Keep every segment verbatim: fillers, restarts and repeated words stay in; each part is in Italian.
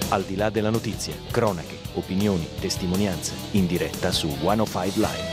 Al di là della notizia, cronache, opinioni, testimonianze, in diretta su centocinque Live.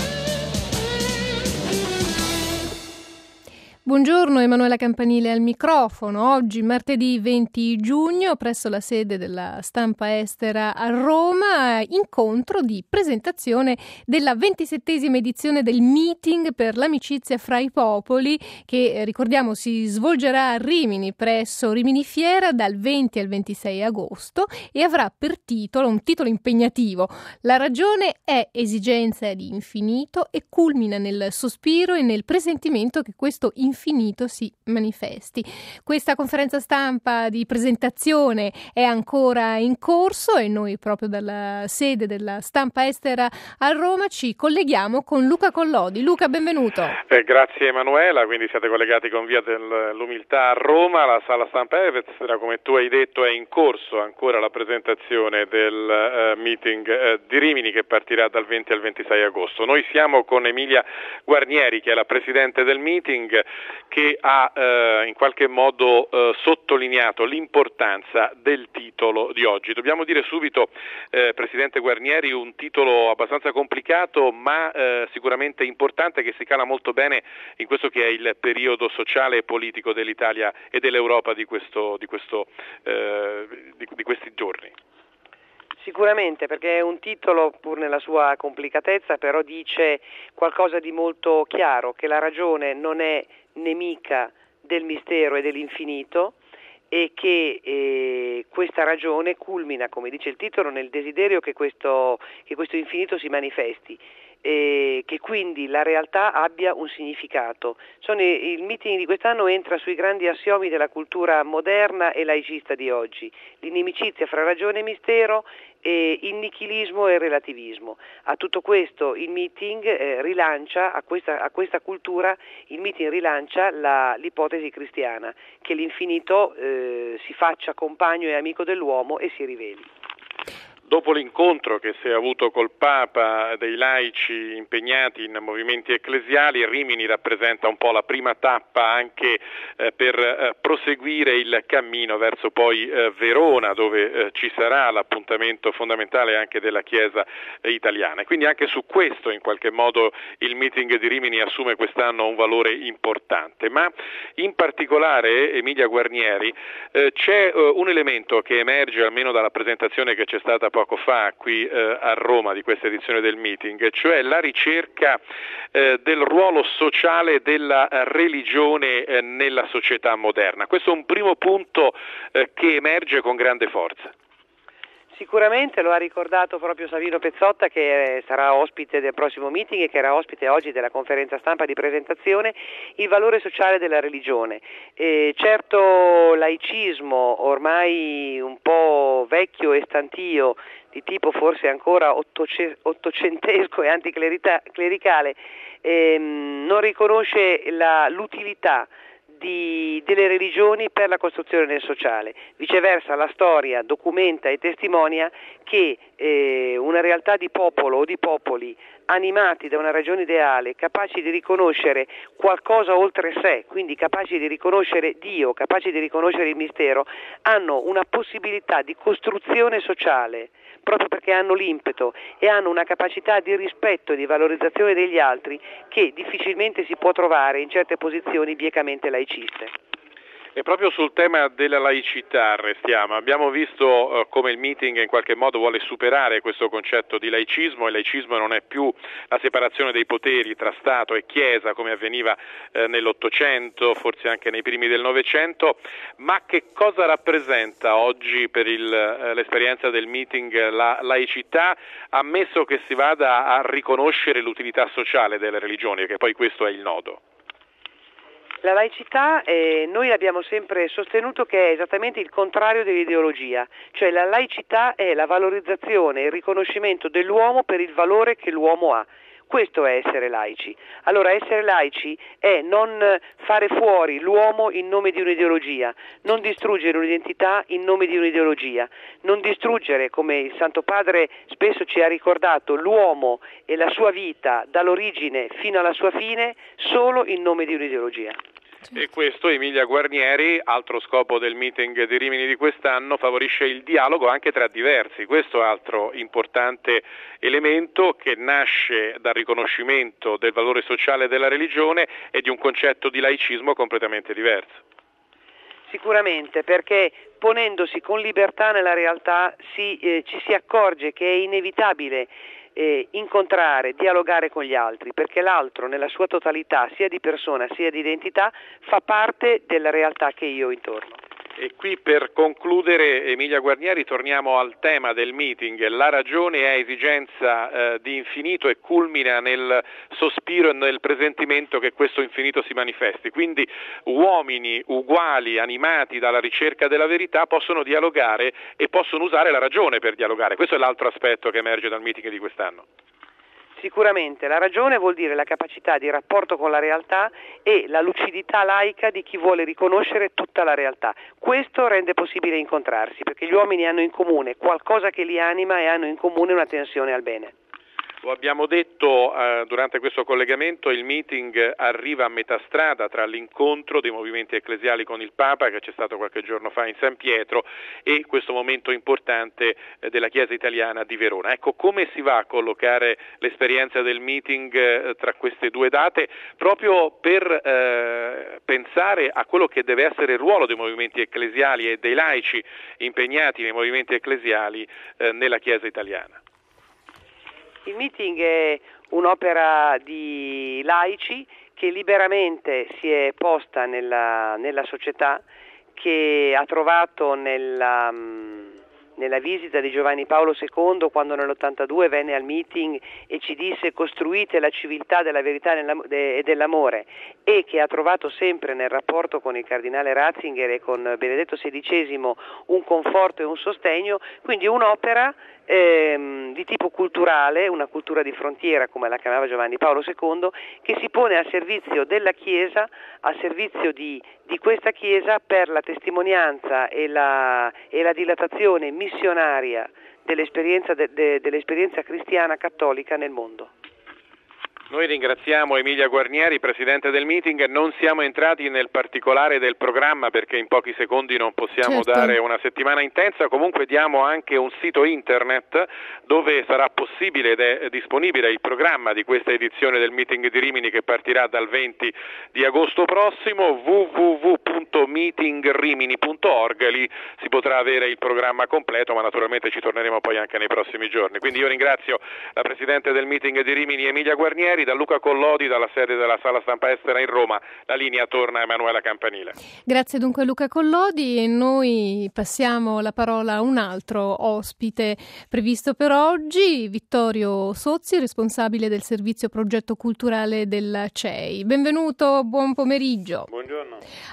Buongiorno, Emanuela Campanile al microfono. Oggi, martedì venti giugno, presso la sede della Stampa Estera a Roma, incontro di presentazione della ventisettesima edizione del Meeting per l'amicizia fra i popoli, che ricordiamo si svolgerà a Rimini, presso Rimini Fiera, dal venti al ventisei agosto, e avrà per titolo, un titolo impegnativo: La ragione è esigenza di infinito, e culmina nel sospiro e nel presentimento che questo infinito finito si manifesti. Questa conferenza stampa di presentazione è ancora in corso e noi proprio dalla sede della Stampa Estera a Roma ci colleghiamo con Luca Collodi. Luca, benvenuto. Eh, grazie Emanuela, quindi siete collegati con Via dell'Umiltà a Roma. La sala Stampa Estera, come tu hai detto, è in corso ancora la presentazione del uh, meeting uh, di Rimini, che partirà dal venti al ventisei agosto. Noi siamo con Emilia Guarnieri, che è la presidente del meeting, che ha eh, in qualche modo eh, sottolineato l'importanza del titolo di oggi. Dobbiamo dire subito, eh, Presidente Guarnieri, un titolo abbastanza complicato, ma eh, sicuramente importante, che si cala molto bene in questo che è il periodo sociale e politico dell'Italia e dell'Europa di questo, di questo, eh, di, di questi giorni. Sicuramente, perché è un titolo, pur nella sua complicatezza, però dice qualcosa di molto chiaro, che la ragione non è nemica del mistero e dell'infinito, e che eh, questa ragione culmina, come dice il titolo, nel desiderio che questo, che questo infinito si manifesti, e che quindi la realtà abbia un significato. Sono, il meeting di quest'anno entra sui grandi assiomi della cultura moderna e laicista di oggi: l'inimicizia fra ragione e mistero, e il nichilismo e il relativismo. A tutto questo il meeting eh, rilancia, a questa, a questa cultura, il meeting rilancia la, l'ipotesi cristiana, che l'infinito eh, si faccia compagno e amico dell'uomo e si riveli. Dopo l'incontro che si è avuto col Papa dei laici impegnati in movimenti ecclesiali, Rimini rappresenta un po' la prima tappa anche eh, per eh, proseguire il cammino verso poi eh, Verona, dove eh, ci sarà l'appuntamento fondamentale anche della Chiesa eh, italiana. E quindi anche su questo in qualche modo il meeting di Rimini assume quest'anno un valore importante. Ma in particolare, Emilia Guarnieri, eh, c'è eh, un elemento che emerge almeno dalla presentazione che c'è stata poco fa qui eh, a Roma di questa edizione del meeting, cioè la ricerca eh, del ruolo sociale della religione eh, nella società moderna. Questo è un primo punto eh, che emerge con grande forza. Sicuramente lo ha ricordato proprio Savino Pezzotta, che sarà ospite del prossimo meeting e che era ospite oggi della conferenza stampa di presentazione, il valore sociale della religione. E certo laicismo ormai un po' vecchio e stantio, di tipo forse ancora ottoce- ottocentesco e anticlericale, ehm, non riconosce la, l'utilità Di, delle religioni per la costruzione del sociale. Viceversa, la storia documenta e testimonia che eh, una realtà di popolo o di popoli animati da una ragione ideale, capaci di riconoscere qualcosa oltre sé, quindi capaci di riconoscere Dio, capaci di riconoscere il mistero, hanno una possibilità di costruzione sociale, proprio perché hanno l'impeto e hanno una capacità di rispetto e di valorizzazione degli altri che difficilmente si può trovare in certe posizioni biecamente laiciste. E proprio sul tema della laicità restiamo. Abbiamo visto uh, come il meeting in qualche modo vuole superare questo concetto di laicismo. Il laicismo non è più la separazione dei poteri tra Stato e Chiesa come avveniva eh, nell'Ottocento, forse anche nei primi del Novecento, ma che cosa rappresenta oggi per il, eh, l'esperienza del meeting la laicità, ammesso che si vada a riconoscere l'utilità sociale delle religioni, che poi questo è il nodo? La laicità, eh, noi abbiamo sempre sostenuto che è esattamente il contrario dell'ideologia, cioè la laicità è la valorizzazione e il riconoscimento dell'uomo per il valore che l'uomo ha. Questo è essere laici. Allora essere laici è non fare fuori l'uomo in nome di un'ideologia, non distruggere un'identità in nome di un'ideologia, non distruggere, come il Santo Padre spesso ci ha ricordato, l'uomo e la sua vita dall'origine fino alla sua fine solo in nome di un'ideologia. E questo, Emilia Guarnieri, altro scopo del meeting di Rimini di quest'anno, favorisce il dialogo anche tra diversi. Questo è altro importante elemento che nasce dal riconoscimento del valore sociale della religione e di un concetto di laicismo completamente diverso. Sicuramente, perché ponendosi con libertà nella realtà si, eh, ci si accorge che è inevitabile eh, incontrare, dialogare con gli altri, perché l'altro nella sua totalità, sia di persona sia di identità, fa parte della realtà che io ho intorno. E qui per concludere, Emilia Guarnieri, torniamo al tema del meeting. La ragione è esigenza eh, di infinito e culmina nel sospiro e nel presentimento che questo infinito si manifesti. Quindi uomini uguali, animati dalla ricerca della verità, possono dialogare e possono usare la ragione per dialogare. Questo è l'altro aspetto che emerge dal meeting di quest'anno. Sicuramente la ragione vuol dire la capacità di rapporto con la realtà e la lucidità laica di chi vuole riconoscere tutta la realtà. Questo rende possibile incontrarsi, perché gli uomini hanno in comune qualcosa che li anima e hanno in comune una tensione al bene. Lo abbiamo detto eh, durante questo collegamento, il meeting arriva a metà strada tra l'incontro dei movimenti ecclesiali con il Papa, che c'è stato qualche giorno fa in San Pietro, e questo momento importante eh, della Chiesa italiana di Verona. Ecco, come si va a collocare l'esperienza del meeting eh, tra queste due date, proprio per eh, pensare a quello che deve essere il ruolo dei movimenti ecclesiali e dei laici impegnati nei movimenti ecclesiali eh, nella Chiesa italiana. Il meeting è un'opera di laici che liberamente si è posta nella, nella società, che ha trovato nella, nella visita di Giovanni Paolo secondo, quando nell'ottantadue venne al meeting e ci disse costruite la civiltà della verità e dell'amore, e che ha trovato sempre nel rapporto con il cardinale Ratzinger e con Benedetto sedicesimo un conforto e un sostegno, quindi un'opera Ehm, di tipo culturale, una cultura di frontiera come la chiamava Giovanni Paolo secondo, che si pone al servizio della Chiesa, al servizio di, di questa Chiesa per la testimonianza e la, e la dilatazione missionaria dell'esperienza, de, de, dell'esperienza cristiana cattolica nel mondo. Noi ringraziamo Emilia Guarnieri, presidente del meeting. Non siamo entrati nel particolare del programma perché in pochi secondi non possiamo certo. dare una settimana intensa. Comunque diamo anche un sito internet dove sarà possibile ed è disponibile il programma di questa edizione del meeting di Rimini, che partirà dal venti di agosto prossimo, w w w punto meeting rimini punto org. Lì si potrà avere il programma completo, ma naturalmente ci torneremo poi anche nei prossimi giorni. Quindi io ringrazio la presidente del meeting di Rimini, Emilia Guarnieri. Da Luca Collodi, dalla sede della Sala Stampa Estera in Roma, la linea torna a Emanuela Campanile. Grazie dunque a Luca Collodi, e noi passiamo la parola a un altro ospite previsto per oggi, Vittorio Sozzi, responsabile del servizio progetto culturale della C E I. Benvenuto, buon pomeriggio. Buongiorno.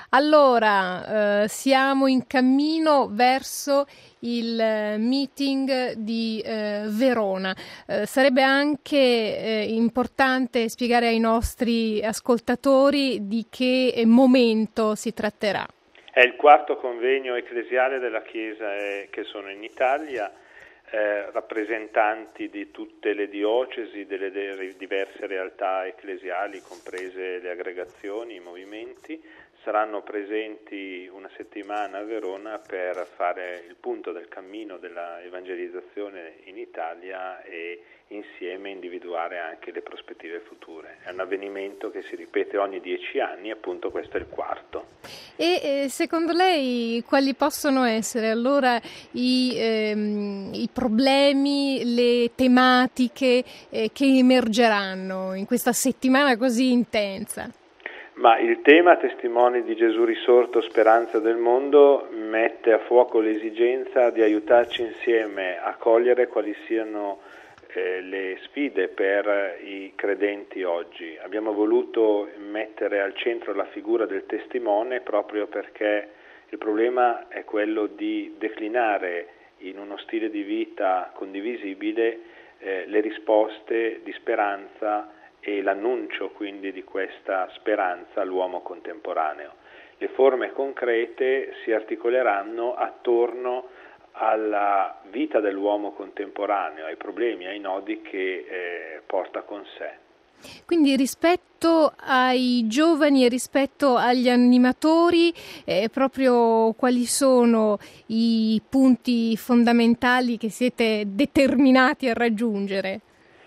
Allora, eh, siamo in cammino verso il meeting di eh, Verona. Eh, sarebbe anche eh, importante spiegare ai nostri ascoltatori di che momento si tratterà. È il quarto convegno ecclesiale della Chiesa eh, che sono in Italia, eh, rappresentanti di tutte le diocesi, delle de- diverse realtà ecclesiali, comprese le aggregazioni, i movimenti, saranno presenti una settimana a Verona per fare il punto del cammino della evangelizzazione in Italia e insieme individuare anche le prospettive future. È un avvenimento che si ripete ogni dieci anni, appunto questo è il quarto. E eh, secondo lei quali possono essere allora i, ehm, i problemi, le tematiche eh, che emergeranno in questa settimana così intensa? Ma il tema Testimoni di Gesù risorto, speranza del mondo, mette a fuoco l'esigenza di aiutarci insieme a cogliere quali siano eh, le sfide per i credenti oggi. Abbiamo voluto mettere al centro la figura del testimone proprio perché il problema è quello di declinare in uno stile di vita condivisibile eh, le risposte di speranza e l'annuncio quindi di questa speranza all'uomo contemporaneo. Le forme concrete si articoleranno attorno alla vita dell'uomo contemporaneo, ai problemi, ai nodi che eh, porta con sé. Quindi rispetto ai giovani e rispetto agli animatori, eh, proprio quali sono i punti fondamentali che siete determinati a raggiungere?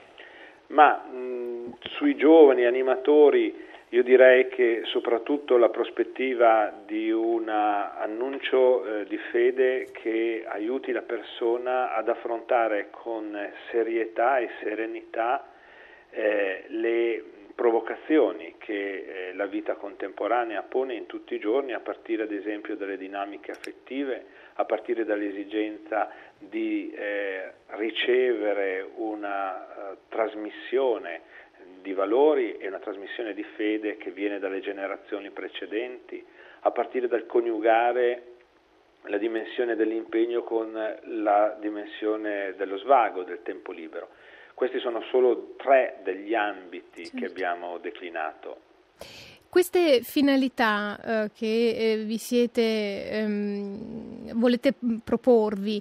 Ma mh, sui giovani animatori io direi che soprattutto la prospettiva di un annuncio eh, di fede che aiuti la persona ad affrontare con serietà e serenità eh, le provocazioni che eh, la vita contemporanea pone in tutti i giorni, a partire ad esempio dalle dinamiche affettive, a partire dall'esigenza di eh, ricevere una uh, trasmissione di valori e una trasmissione di fede che viene dalle generazioni precedenti, a partire dal coniugare la dimensione dell'impegno con la dimensione dello svago, del tempo libero. Questi sono solo tre degli ambiti certo. che abbiamo declinato. Queste finalità eh, che eh, vi siete ehm, volete proporvi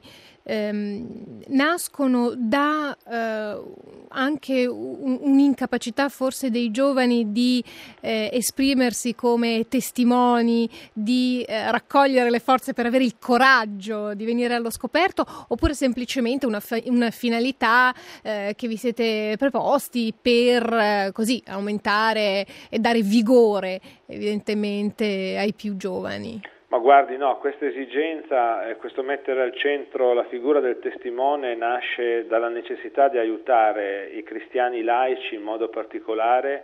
ehm, nascono da eh, anche un, un'incapacità forse dei giovani di eh, esprimersi come testimoni, di eh, raccogliere le forze per avere il coraggio di venire allo scoperto, oppure semplicemente una, fa- una finalità eh, che vi siete preposti per eh, così aumentare e dare vigore evidentemente ai più giovani? Ma guardi, no, questa esigenza, eh, questo mettere al centro la figura del testimone nasce dalla necessità di aiutare i cristiani laici in modo particolare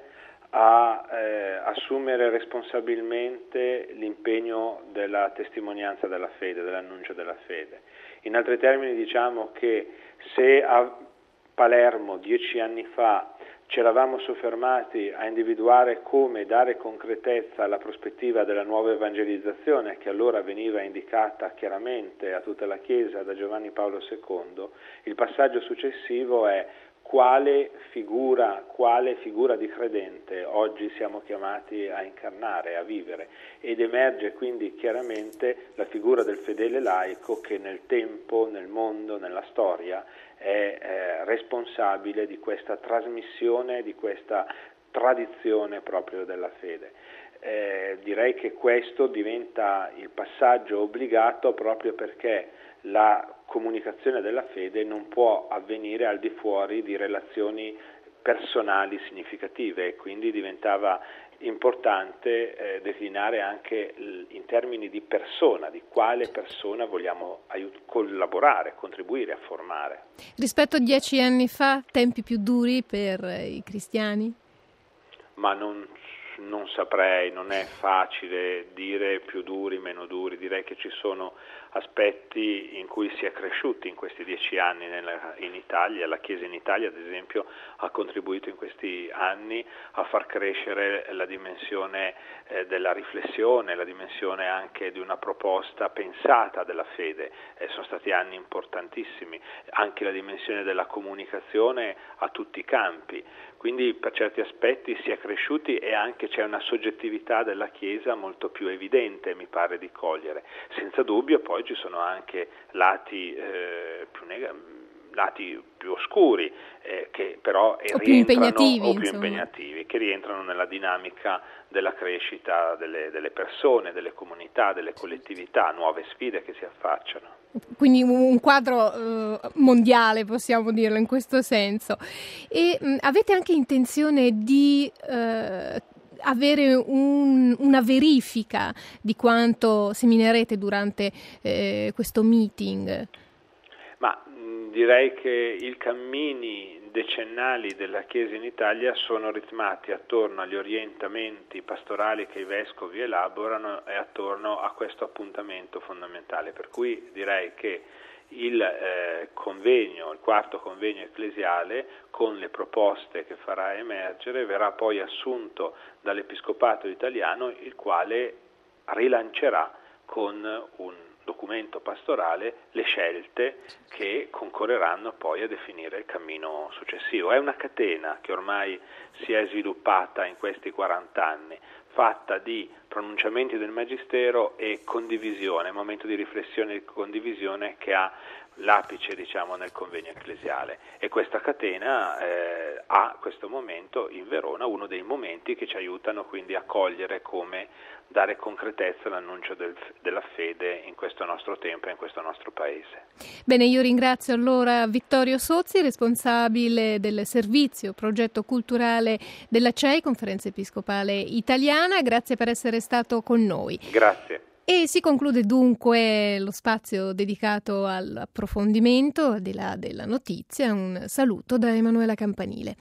a eh, assumere responsabilmente l'impegno della testimonianza della fede, dell'annuncio della fede. In altri termini diciamo che se a Palermo dieci anni fa ci eravamo soffermati a individuare come dare concretezza alla prospettiva della nuova evangelizzazione, che allora veniva indicata chiaramente a tutta la Chiesa da Giovanni Paolo secondo, il passaggio successivo è quale figura, quale figura di credente oggi siamo chiamati a incarnare, a vivere, ed emerge quindi chiaramente la figura del fedele laico che nel tempo, nel mondo, nella storia è eh, responsabile di questa trasmissione, di questa tradizione proprio della fede. Eh, direi che questo diventa il passaggio obbligato proprio perché la comunicazione della fede non può avvenire al di fuori di relazioni personali significative e quindi diventava importante eh, declinare anche l- in termini di persona, di quale persona vogliamo aiut- collaborare, contribuire a formare. Rispetto a dieci anni fa, tempi più duri per i cristiani? Ma non, non saprei, non è facile dire più duri, meno duri, direi che ci sono aspetti in cui si è cresciuti in questi dieci anni nella, in Italia. La Chiesa in Italia, ad esempio, ha contribuito in questi anni a far crescere la dimensione eh, della riflessione, la dimensione anche di una proposta pensata della fede. Eh, sono stati anni importantissimi, anche la dimensione della comunicazione a tutti i campi. Quindi per certi aspetti si è cresciuti e anche c'è una soggettività della Chiesa molto più evidente, mi pare di cogliere. Senza dubbio poi ci sono anche lati eh, più negativi, lati più oscuri eh, che però o rientrano più impegnativi, o più impegnativi che rientrano nella dinamica della crescita delle, delle persone, delle comunità, delle collettività, nuove sfide che si affacciano. Quindi un quadro eh, mondiale, possiamo dirlo in questo senso. E mh, avete anche intenzione di eh, avere un, una verifica di quanto seminerete durante eh, questo meeting? Ma mh, direi che i cammini decennali della Chiesa in Italia sono ritmati attorno agli orientamenti pastorali che i vescovi elaborano e attorno a questo appuntamento fondamentale, per cui direi che il eh, convegno, il quarto convegno ecclesiale, con le proposte che farà emergere, verrà poi assunto dall'Episcopato italiano, il quale rilancerà con un documento pastorale le scelte che concorreranno poi a definire il cammino successivo. È una catena che ormai si è sviluppata in questi quaranta anni fatta di pronunciamenti del Magistero e condivisione, momento di riflessione e condivisione che ha l'apice, diciamo, nel convegno ecclesiale. E questa catena eh, ha questo momento in Verona, uno dei momenti che ci aiutano quindi a cogliere come dare concretezza all'annuncio del, della fede in questo nostro tempo e in questo nostro paese. Bene, io ringrazio allora Vittorio Sozzi, responsabile del servizio progetto culturale della C E I, Conferenza Episcopale Italiana. Grazie per essere stato con noi. Grazie. E si conclude dunque lo spazio dedicato all'approfondimento, al di là della notizia. Un saluto da Emanuela Campanile.